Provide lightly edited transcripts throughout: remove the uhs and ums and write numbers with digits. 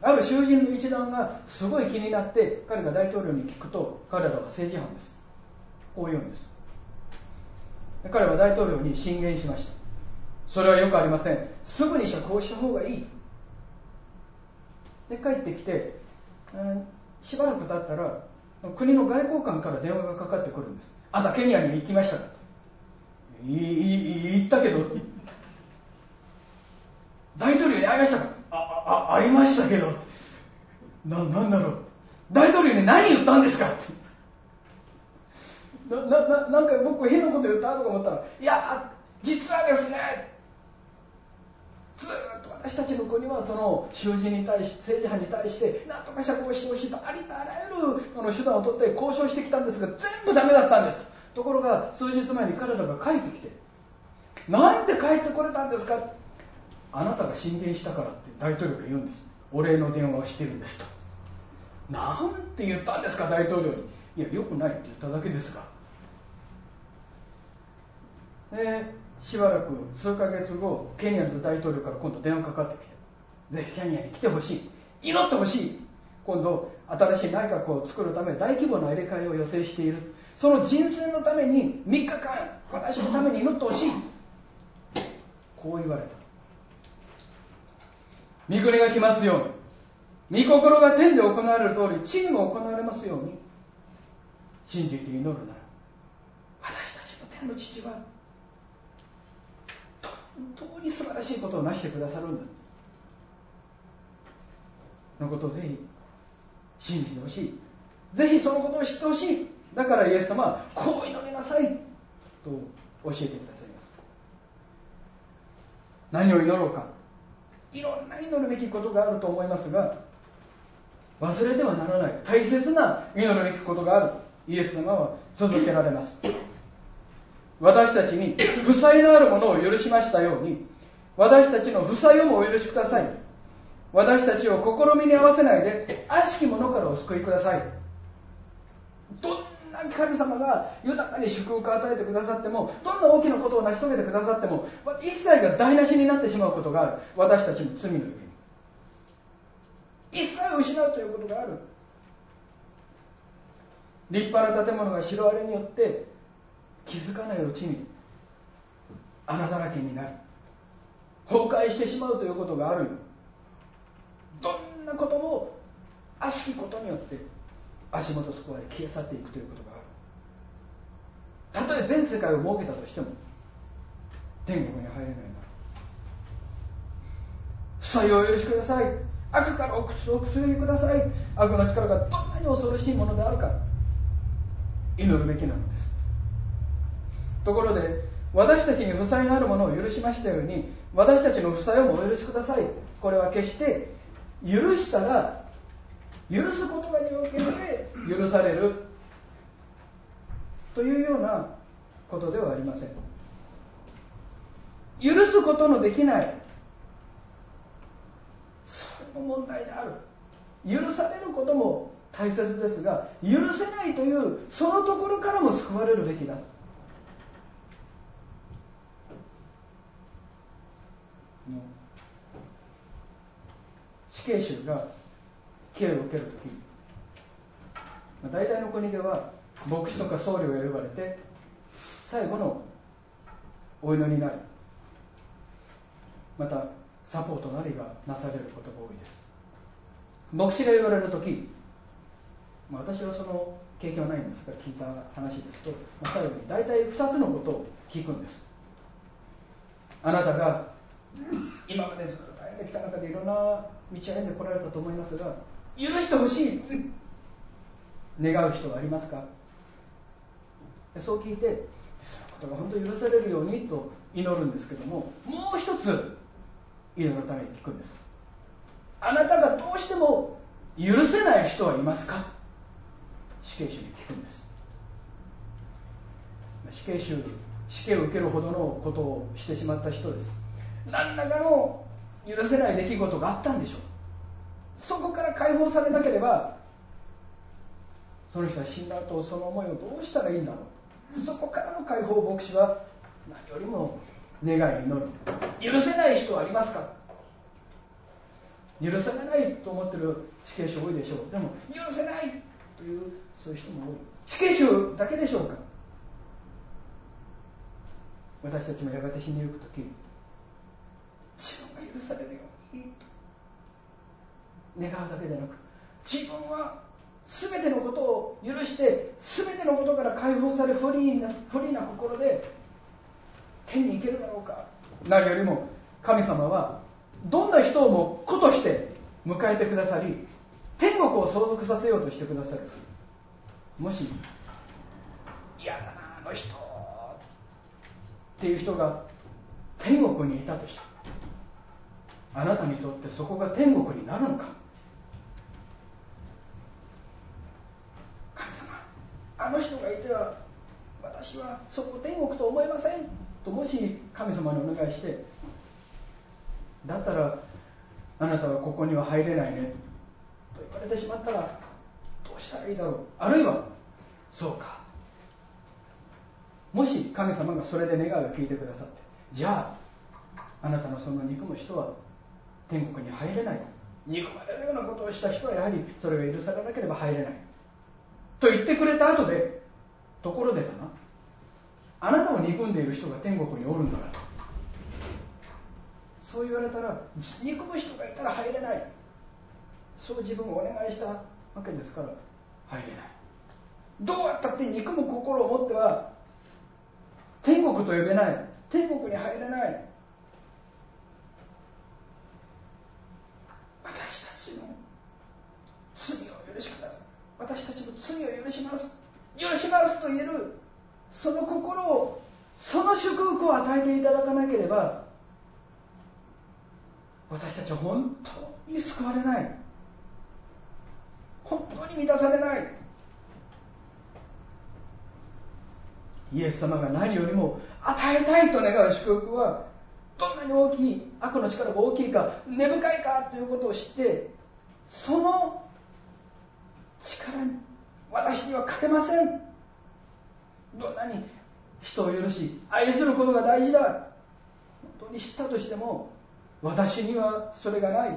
ある囚人の一団がすごい気になって彼が大統領に聞くと、彼らは政治犯です、こう言うんです。彼は大統領に進言しました。それはよくありません、すぐに釈放した方がいい。で帰ってきて、しばらく経ったら国の外交官から電話がかかってくるんです。あんたケニアに行きましたかと。行ったけど。大統領に会いましたか。会いましたけど。なんだろう、大統領に何言ったんですかって。なんか僕変なこと言ったとか思ったら、いや実はですね、ずっと私たちの国はその囚人に対して、政治犯に対して何とか釈放してほしいとありとあらゆる手段を取って交渉してきたんですが、全部ダメだったんです。ところが数日前に彼らが帰ってきて、なんで帰ってこれたんですか。あなたが進言したからって大統領が言うんです。お礼の電話をしてるんですと。なんて言ったんですか大統領に。いや、よくないって言っただけですが。しばらく数ヶ月後、ケニアの大統領から今度電話かかってきて、ぜひケニアに来てほしい、祈ってほしい、今度新しい内閣を作るため大規模な入れ替えを予定している、その人選のために3日間私のために祈ってほしい、こう言われた。御国が来ますように、御心が天で行われる通り地にも行われますように、信じて祈るなら、私たちの天の父は本当に素晴らしいことをなしてくださるんだ、そのことをぜひ信じてほしい、ぜひそのことを知ってほしい。だからイエス様はこう祈りなさいと教えてくださいます。何を祈ろうか、いろんな祈るべきことがあると思いますが、忘れてはならない大切な祈るべきことがある。イエス様は続けられます。私たちに負債のあるものを許しましたように、私たちの負債をもお許しください。私たちを試みに合わせないで悪しき者からお救いください。どんなに神様が豊かに祝福を与えてくださっても、どんな大きなことを成し遂げてくださっても、一切が台無しになってしまうことがある。私たちの罪のゆえに一切を失うということがある。立派な建物が白荒れによって気づかないうちに穴だらけになり崩壊してしまうということがあるよ。どんなことも悪しきことによって足元そこまで消え去っていくということがある。たとえ全世界を設けたとしても天国に入れないなら、負債をお許しください、悪からお口をお薬ください。悪の力がどんなに恐ろしいものであるか祈るべきなのです。ところで私たちに負債のあるものを許しましたように、私たちの負債をもお許しください。これは決して許したら許すことが条件で許されるというようなことではありません。許すことのできない、それも問題である。許されることも大切ですが、許せないというそのところからも救われるべきだ。死刑囚が刑を受けるとき、大体の国では牧師とか僧侶が呼ばれて最後のお祈りになり、またサポートなりがなされることが多いです。牧師が呼ばれるとき、私はその経験はないんですが聞いた話ですと、最後に大体2つのことを聞くんです。あなたが今までずっと歩んできた中でいろんな道歩んでこられたと思いますが、許してほしい願う人はありますか。そう聞いて、そのことが本当に許されるようにと祈るんですけども、もう一つ祈るために聞くんです。あなたがどうしても許せない人はいますか。死刑囚に聞くんです。死刑を受けるほどのことをしてしまった人です。何らかの許せない出来事があったんでしょう。そこから解放されなければ、その人は死んだ後その思いをどうしたらいいんだろう。そこからの解放を牧師は何よりも願い祈る。許せない人はありますか。 許されないと思っている死刑囚多いでしょう。でも許せないというそういう人も多い。死刑囚だけでしょうか。私たちもやがて死にゆくとき、自分が許されるようにと願うだけでなく、自分は全てのことを許して全てのことから解放されフリーな心で天に行けるだろうか。何よりも神様はどんな人をも子として迎えてくださり、天国を相続させようとしてくださる。もし嫌だなあの人っていう人が天国にいたとしたら、あなたにとってそこが天国になるのか。神様、あの人がいては私はそこを天国と思えませんともし神様にお願いして、だったらあなたはここには入れないねと言われてしまったらどうしたらいいだろう。あるいはそうか、もし神様がそれで願いを聞いてくださって、じゃああなたのその憎む人は天国に入れない、憎まれるようなことをした人はやはりそれが許されなければ入れないと言ってくれた後で、ところでだな、あなたを憎んでいる人が天国におるんだなと、そう言われたら、憎む人がいたら入れない、そう自分をお願いしたわけですから入れない。どうやったって憎む心を持っては天国と呼べない、天国に入れない。私たちの罪を許しください、私たちの罪を許します、許しますと言えるその心を、その祝福を与えていただかなければ、私たちは本当に救われない、本当に満たされない。イエス様が何よりも与えたいと願う祝福は、どんなに大きい、悪の力が大きいか根深いかということを知って、その力に私には勝てません。どんなに人を許し愛することが大事だ、本当に知ったとしても私にはそれがない。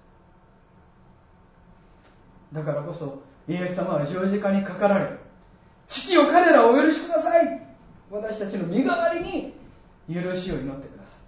だからこそイエス様は十字架にかかられ、父よ彼らをお許しください、私たちの身代わりに許しを祈ってくださった。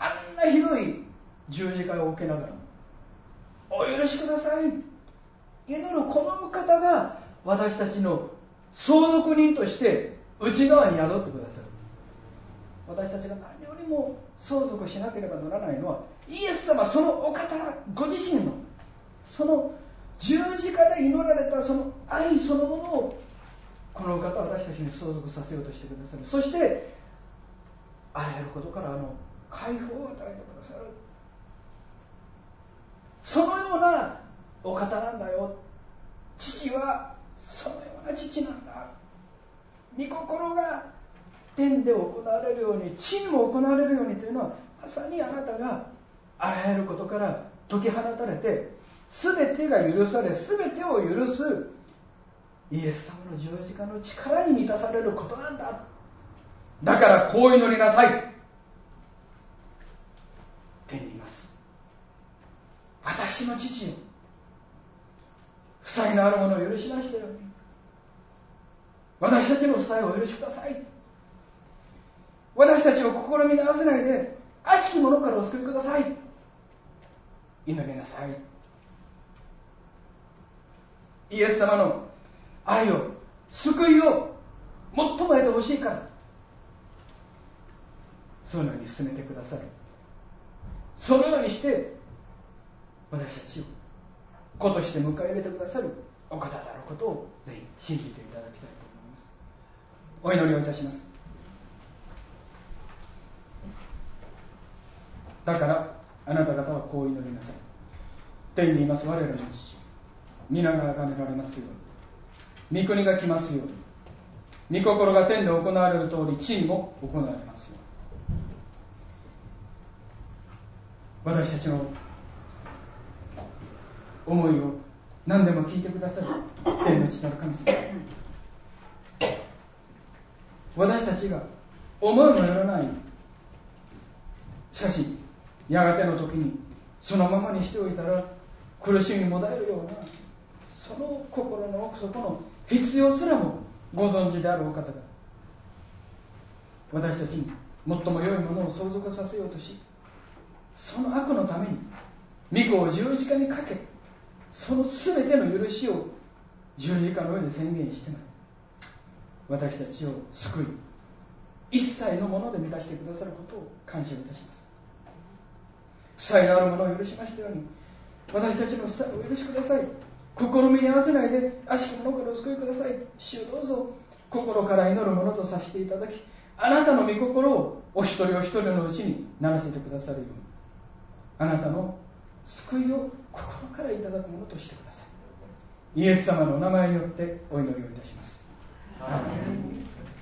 あんなひどい十字架を受けながらもお許しください祈るこの方が私たちの相続人として内側に宿ってくださる。私たちが何よりも相続しなければならないのは、イエス様そのお方ご自身のその十字架で祈られたその愛そのものを、このお方は私たちに相続させようとしてくださる。そしてあらゆることから解放を与えてくださる。そのようなお方なんだよ。父はそのような父なんだ。御心が天で行われるように地にも行われるようにというのは、まさにあなたがあらゆることから解き放たれて、全てが許され全てを許すイエス様の十字架の力に満たされることなんだ。だからこう祈りなさい。天にいます私の父よ、負債のあるものを許しましたように、私たちの負債をお許しください。私たちを試みに合わせないで悪しき者からお救いください。祈りなさい。イエス様の愛を救いを最も得てほしいから、そのように進めてくださる。そのようにして私たちを子として迎え入れてくださるお方であることをぜひ信じていただきたいと思います。お祈りをいたします。だからあなた方はこう祈りなさい。天にいます我らの父、皆が崇められますように、御国が来ますように、御心が天で行われる通り地にも行われますように。私たちの思いを何でも聞いてくださる天の父なる神様、私たちが思うもよらない、しかしやがての時にそのままにしておいたら苦しみもだえるような、その心の奥底の必要すらもご存知であるお方が、私たちに最も良いものを相続させようとし、その悪のために御子を十字架にかけ、その全ての許しを十字架の上で宣言してまいり、私たちを救い、一切のもので満たしてくださることを感謝いたします。負債のあるものを許しましたように、私たちの負債をお許しください。試みに合わせないで悪しき者からお救いください。主どうぞ心から祈るものとさせていただき、あなたの御心をお一人お一人のうちにならせてくださるように、あなたの救いを心からいただくものとしてください。イエス様のお名前によってお祈りをいたします。アーメン。